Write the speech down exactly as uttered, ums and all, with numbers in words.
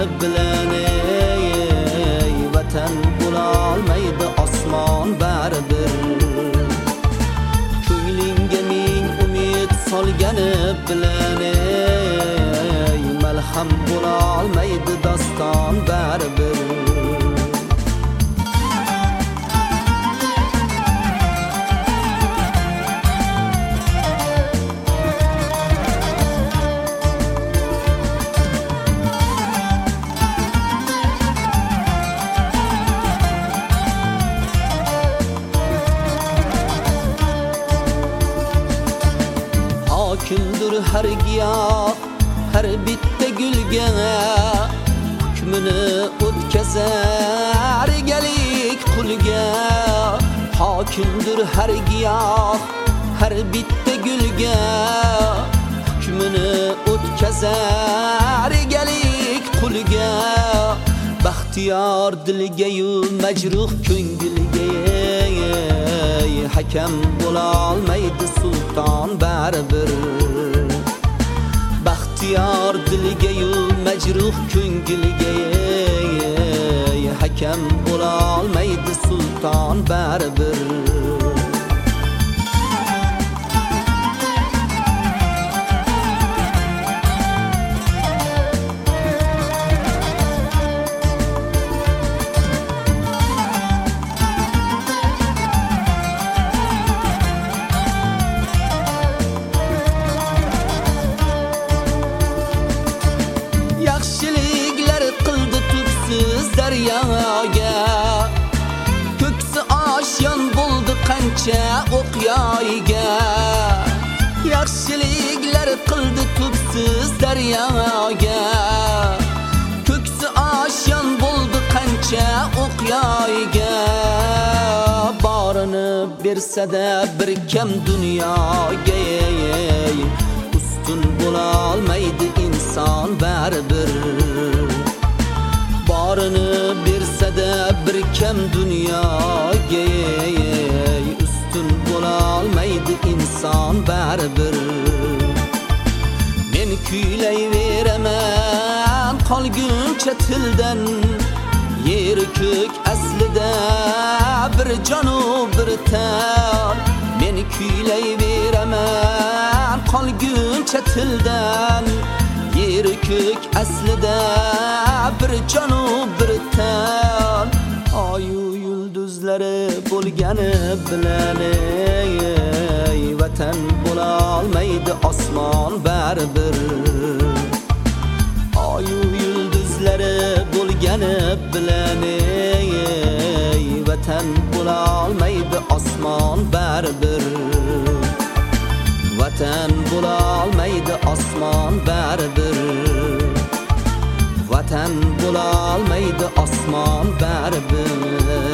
bilan ey vatan bo'lolmaydi osmon baribir. Ko'nglinga ming umid solgani bilan ey malham bo'lolmaydi doston baribir. Hokimdir har giyoh, har bitta gulga hukmini o'tkazar egalik qulga. Hokimdir har giyoh, har bitta gulga hukmini o'tkazar egalik qulga. Baxtiyor dilga-yu majruh ko'ngilga hakam bo'lolmaydi sulton baribir. Baxtiyor dilga-yu majruh ko'ngilga hakam bo'lolmaydi sulton baribir. Yaxshiliklar qildi tubsiz daryoga, ko'ksi oshyon bo'ldi qancha o'qyoyga. Yaxshiliklar qildi tubsiz daryoga, ko'ksi oshyon bo'ldi qancha o'qyoyga. Borini bersa-da bir kam dunyoga ustun bo'lolmaydi inson baribir. Borini bersa-da bir kam dunyoga ustun bo'lolmaydi inson baribir. Men kuylayveraman qolguncha tildan, yer ko'k aslida bir jonu bir tan. Men kuylayveraman qolguncha tildan, yer ko'k aslida bir jonu bir tan. Oyu yulduzlari bo'lgani bilan ey vatan bo'lolmaydi osmon baribir. Oyu yulduzlari bo'lgani bilan ey vatan bo'lolmaydi osmon baribir. Vatan bo'lolmaydi osmon baribir. Vatan bo'lolmaydi osmon baribir.